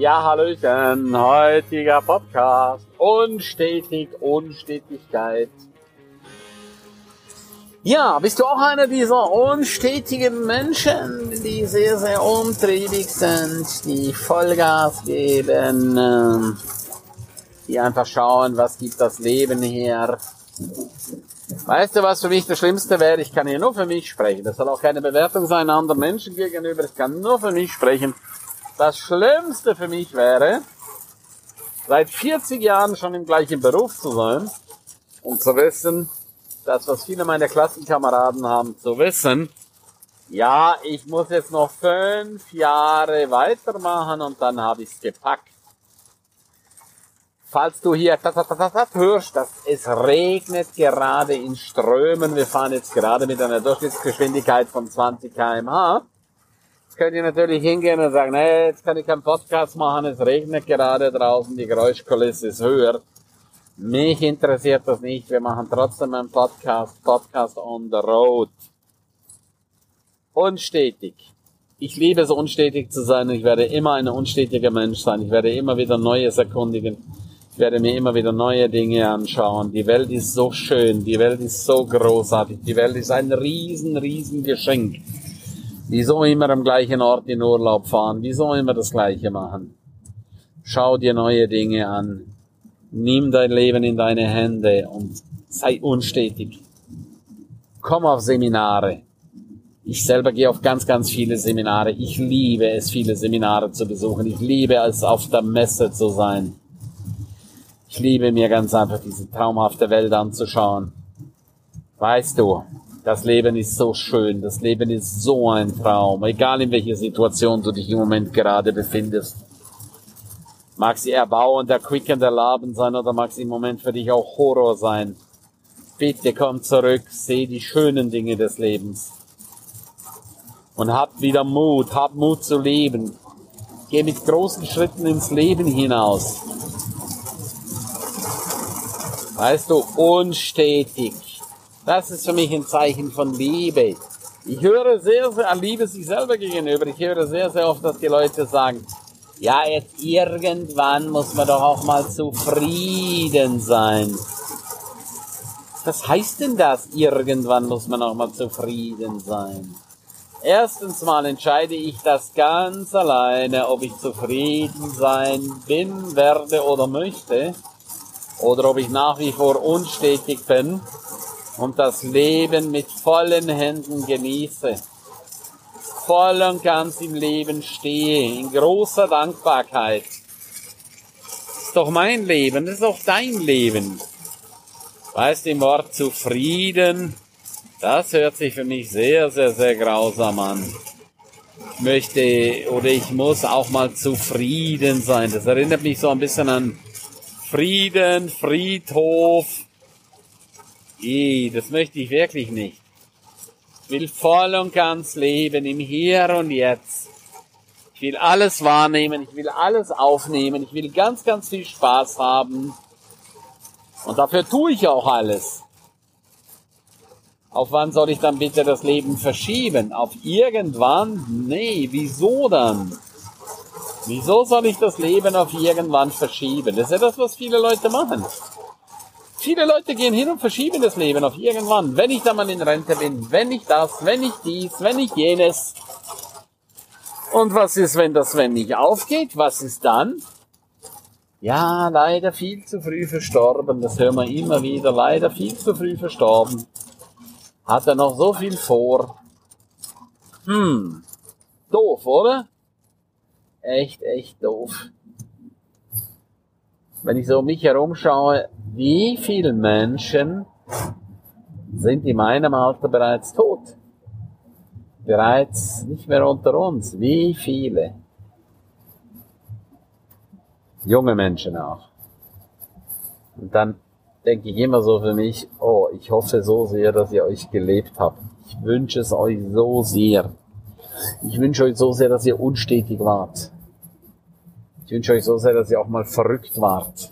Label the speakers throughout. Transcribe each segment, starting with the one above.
Speaker 1: Ja, hallöchen, heutiger Podcast, Unstetigkeit. Ja, bist du auch einer dieser unstetigen Menschen, die sehr, sehr umtriebig sind, die Vollgas geben, die einfach schauen, was gibt das Leben her? Weißt du, was für mich das Schlimmste wäre? Ich kann hier nur für mich sprechen. Das soll auch keine Bewertung sein anderen Menschen gegenüber. Ich kann nur für mich sprechen. Das Schlimmste für mich wäre, seit 40 Jahren schon im gleichen Beruf zu sein und zu wissen, das, was viele meiner Klassenkameraden haben, zu wissen, ja, ich muss jetzt noch 5 Jahre weitermachen und dann habe ich es gepackt. Falls du hier hörst, dass es regnet gerade in Strömen, wir fahren jetzt gerade mit einer Durchschnittsgeschwindigkeit von 20 km/h, jetzt könnt ihr natürlich hingehen und sagen, nee, jetzt kann ich keinen Podcast machen, es regnet gerade draußen, die Geräuschkulisse ist höher. Mich interessiert das nicht, wir machen trotzdem einen Podcast on the road. Unstetig. Ich liebe es, unstetig zu sein. Ich werde immer ein unstetiger Mensch sein. Ich werde immer wieder Neues erkundigen. Ich werde mir immer wieder neue Dinge anschauen. Die Welt ist so schön. Die Welt ist so großartig. Die Welt ist ein riesen Geschenk. Wieso immer am gleichen Ort in Urlaub fahren? Wieso immer das Gleiche machen? Schau dir neue Dinge an. Nimm dein Leben in deine Hände und sei unstetig. Komm auf Seminare. Ich selber gehe auf ganz viele Seminare. Ich liebe es, viele Seminare zu besuchen. Ich liebe es, auf der Messe zu sein. Ich liebe mir ganz einfach diese traumhafte Welt anzuschauen. Weißt du, das Leben ist so schön. Das Leben ist so ein Traum. Egal in welcher Situation du dich im Moment gerade befindest. Mag sie erbauend, erquickend, erlabend sein oder mag sie im Moment für dich auch Horror sein. Bitte komm zurück, seh die schönen Dinge des Lebens. Und hab wieder Mut zu leben. Geh mit großen Schritten ins Leben hinaus. Weißt du, unstetig. Das ist für mich ein Zeichen von Liebe. Ich höre sehr an Liebe sich selber gegenüber. Ich höre sehr oft, dass die Leute sagen, ja, jetzt irgendwann muss man doch auch mal zufrieden sein. Was heißt denn das? Irgendwann muss man auch mal zufrieden sein. Erstens mal entscheide ich das ganz alleine, ob ich zufrieden sein bin, werde oder möchte. Oder ob ich nach wie vor unstetig bin und das Leben mit vollen Händen genieße. Voll und ganz im Leben stehe, in großer Dankbarkeit. Das ist doch mein Leben, das ist doch dein Leben. Weißt du, im Wort zufrieden, das hört sich für mich sehr grausam an. Ich muss auch mal zufrieden sein. Das erinnert mich so ein bisschen an Frieden, Friedhof. Das möchte ich wirklich nicht. Ich will voll und ganz leben im Hier und Jetzt. Ich will alles wahrnehmen, ich will alles aufnehmen, ich will ganz viel Spaß haben. Und dafür tue ich auch alles. Auf wann soll ich dann bitte das Leben verschieben? Auf irgendwann? Nee, wieso dann? Wieso soll ich das Leben auf irgendwann verschieben? Das ist ja das, was viele Leute machen. Viele Leute gehen hin und verschieben das Leben auf irgendwann. Wenn ich dann mal in Rente bin, wenn ich das, wenn ich dies, wenn ich jenes. Und was ist, wenn das wenn nicht aufgeht? Was ist dann? Ja, leider viel zu früh verstorben. Das hören wir immer wieder. Leider viel zu früh verstorben. Hat er noch so viel vor. Doof, oder? Echt doof. Wenn ich so um mich herum schaue, wie viele Menschen sind in meinem Alter bereits tot? Bereits nicht mehr unter uns. Wie viele? Junge Menschen auch. Und dann denke ich immer so für mich, oh, ich hoffe so sehr, dass ihr euch gelebt habt. Ich wünsche es euch so sehr. Ich wünsche euch so sehr, dass ihr unstetig wart. Ich wünsche euch so sehr, dass ihr auch mal verrückt wart.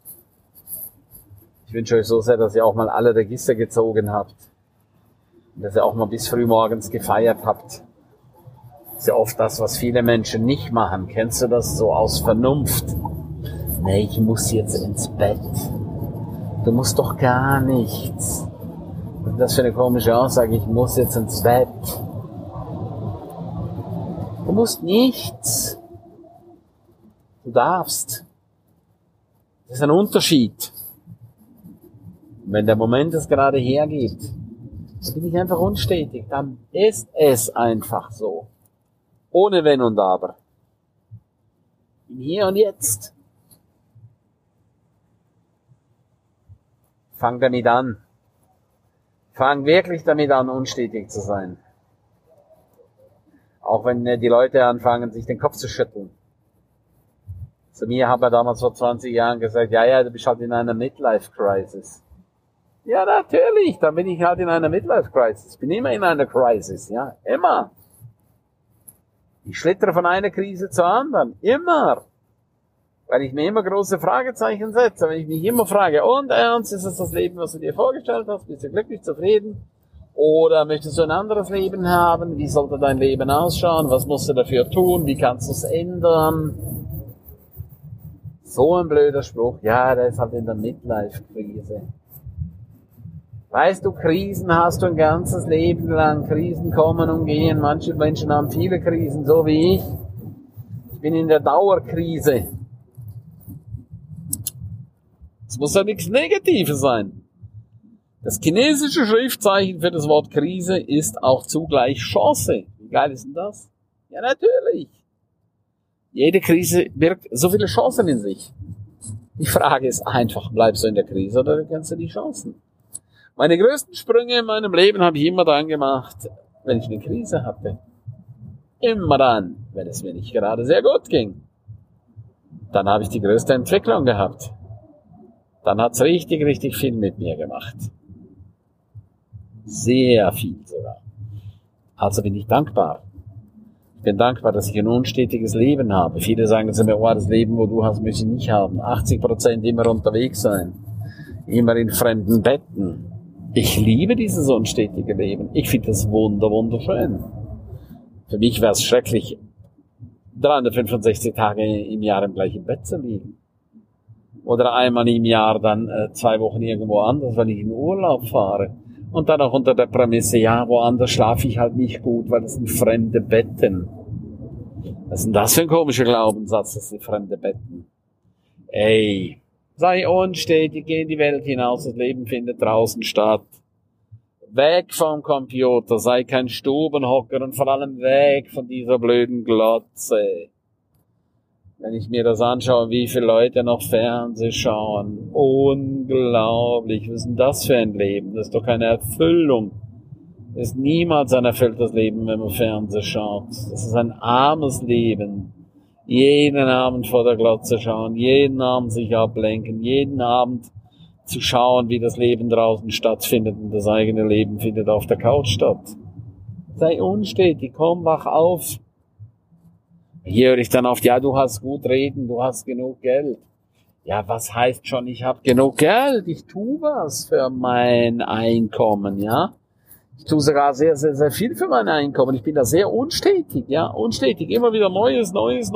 Speaker 1: Ich wünsche euch so sehr, dass ihr auch mal alle Register gezogen habt. Und dass ihr auch mal bis früh morgens gefeiert habt. ist ja oft das, was viele Menschen nicht machen. Kennst du das so aus Vernunft? Nee, ich muss jetzt ins Bett. Du musst doch gar nichts. Was ist das für eine komische Aussage? Ich muss jetzt ins Bett. Du musst nichts. Du darfst. Das ist ein Unterschied. Wenn der Moment es gerade hergibt, dann bin ich einfach unstetig. Dann ist es einfach so. Ohne Wenn und Aber. Im Hier und Jetzt. Fang damit an. Fang wirklich damit an, unstetig zu sein. Auch wenn die Leute anfangen, sich den Kopf zu schütteln. Zu mir hat er damals vor 20 Jahren gesagt, ja, du bist halt in einer Midlife-Crisis. Ja, natürlich, dann bin ich halt in einer Midlife-Crisis. Ich bin immer in einer Crisis, ja, immer. Ich schlittere von einer Krise zur anderen, immer. Weil ich mir immer große Fragezeichen setze, wenn ich mich immer frage, und Ernst, ist es das Leben, was du dir vorgestellt hast? Bist du glücklich, zufrieden? Oder möchtest du ein anderes Leben haben? Wie sollte dein Leben ausschauen? Was musst du dafür tun? Wie kannst du es ändern? So ein blöder Spruch. Ja, der ist halt in der Midlife-Krise. Weißt du, Krisen hast du ein ganzes Leben lang. Krisen kommen und gehen. Manche Menschen haben viele Krisen, so wie ich. Ich bin in der Dauerkrise. Es muss ja nichts Negatives sein. Das chinesische Schriftzeichen für das Wort Krise ist auch zugleich Chance. Wie geil ist denn das? Ja, natürlich. Jede Krise birgt so viele Chancen in sich. Die Frage ist einfach, bleibst du in der Krise oder kennst du die Chancen? Meine größten Sprünge in meinem Leben habe ich immer dann gemacht, wenn ich eine Krise hatte. Immer dann, wenn es mir nicht gerade sehr gut ging. Dann habe ich die größte Entwicklung gehabt. Dann hat's richtig, richtig viel mit mir gemacht. Sehr viel sogar. Also bin ich dankbar. Ich bin dankbar, dass ich ein unstetiges Leben habe. Viele sagen zu mir, oh, das Leben, wo du hast, möchte ich nicht haben. 80% immer unterwegs sein. Immer in fremden Betten. Ich liebe dieses unstetige Leben. Ich finde das wunderschön. Für mich wäre es schrecklich, 365 Tage im Jahr im gleichen Bett zu liegen. Oder einmal im Jahr dann 2 Wochen irgendwo anders, weil ich in Urlaub fahre. Und dann auch unter der Prämisse, ja, woanders schlafe ich halt nicht gut, weil das sind fremde Betten. Was ist denn das für ein komischer Glaubenssatz, das sind fremde Betten? Ey, sei unstetig, geh in die Welt hinaus, das Leben findet draußen statt. Weg vom Computer, sei kein Stubenhocker und vor allem weg von dieser blöden Glotze. Wenn ich mir das anschaue, wie viele Leute noch Fernsehen schauen, unglaublich, was ist denn das für ein Leben? Das ist doch keine Erfüllung. Das ist niemals ein erfülltes Leben, wenn man Fernsehen schaut. Das ist ein armes Leben. Jeden Abend vor der Glotze schauen, jeden Abend sich ablenken, jeden Abend zu schauen, wie das Leben draußen stattfindet und das eigene Leben findet auf der Couch statt. Sei unstetig, komm, wach auf. Hier höre ich dann oft, ja, du hast gut reden, du hast genug Geld. Ja, was heißt schon, ich habe genug Geld? Ich tue was für mein Einkommen, ja. Ich tue sogar sehr, sehr, sehr viel für mein Einkommen. Ich bin da sehr unstetig, ja, unstetig. Immer wieder Neues.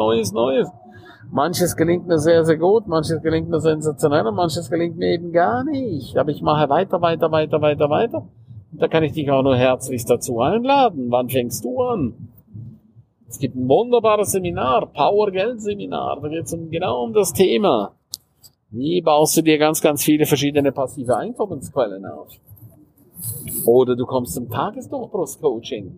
Speaker 1: Manches gelingt mir sehr, sehr gut, manches gelingt mir sensationell und manches gelingt mir eben gar nicht. Aber ich mache weiter. Und da kann ich dich auch nur herzlich dazu einladen. Wann fängst du an? Es gibt ein wunderbares Seminar, Power-Geld-Seminar. Da geht es genau um das Thema. Wie baust du dir ganz, ganz viele verschiedene passive Einkommensquellen auf? Oder du kommst zum Tagesdurchbruchscoaching.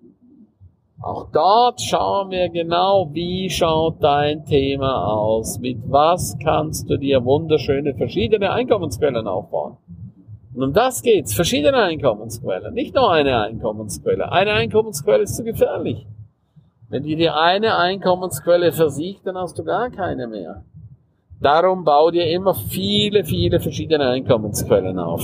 Speaker 1: Auch dort schauen wir genau, wie schaut dein Thema aus. Mit was kannst du dir wunderschöne verschiedene Einkommensquellen aufbauen? Und um das geht's. Verschiedene Einkommensquellen. Nicht nur eine Einkommensquelle. Eine Einkommensquelle ist zu gefährlich. Wenn dir eine Einkommensquelle versiegt, dann hast du gar keine mehr. Darum bau dir immer viele, viele verschiedene Einkommensquellen auf.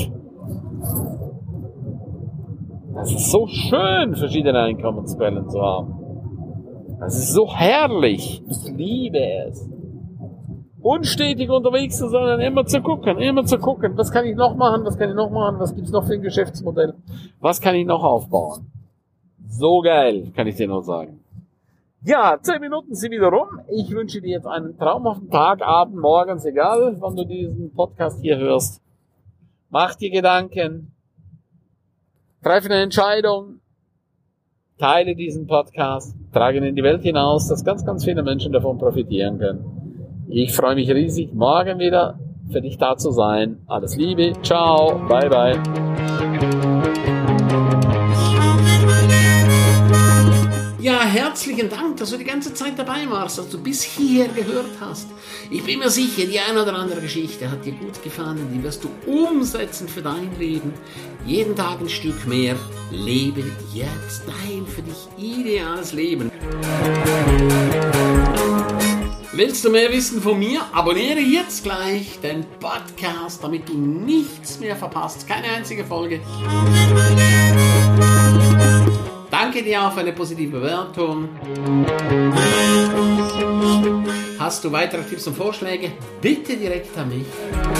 Speaker 1: Es ist so schön, verschiedene Einkommensquellen zu haben. Es ist so herrlich. Ich liebe es. Unstetig unterwegs zu sein, immer zu gucken. Was kann ich noch machen? Was gibt's noch für ein Geschäftsmodell? Was kann ich noch aufbauen? So geil, kann ich dir nur sagen. Ja, 10 Minuten sind wieder rum. Ich wünsche dir jetzt einen traumhaften Tag, Abend, morgens, egal wann du diesen Podcast hier hörst. Mach dir Gedanken, treff eine Entscheidung, teile diesen Podcast, trage ihn in die Welt hinaus, dass ganz, ganz viele Menschen davon profitieren können. Ich freue mich riesig, morgen wieder für dich da zu sein. Alles Liebe, ciao, bye, bye. Ja, herzlichen Dank, dass du die ganze Zeit dabei warst, dass du bis hierher gehört hast. Ich bin mir sicher, die eine oder andere Geschichte hat dir gut gefallen, die wirst du umsetzen für dein Leben. Jeden Tag ein Stück mehr. Lebe jetzt dein für dich ideales Leben. Willst du mehr wissen von mir? Abonniere jetzt gleich den Podcast, damit du nichts mehr verpasst. Keine einzige Folge. Danke dir auch für eine positive Bewertung. Hast du weitere Tipps und Vorschläge? Bitte direkt an mich.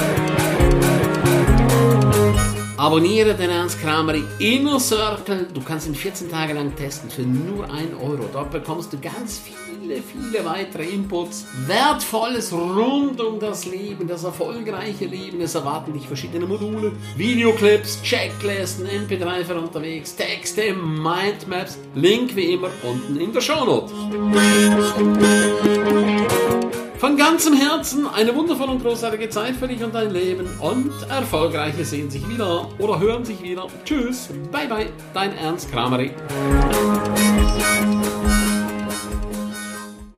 Speaker 1: Abonniere den Ernst Krameri Inner Circle. Du kannst ihn 14 Tage lang testen für nur 1 Euro. Dort bekommst du ganz viele weitere Inputs. Wertvolles rund um das Leben, das erfolgreiche Leben. Es erwarten dich verschiedene Module, Videoclips, Checklisten, MP3 für unterwegs, Texte, Mindmaps. Link wie immer unten in der Shownote. Von ganzem Herzen eine wundervolle und großartige Zeit für dich und dein Leben und Erfolgreiche sehen sich wieder oder hören sich wieder. Tschüss, bye bye, dein Ernst Krameri.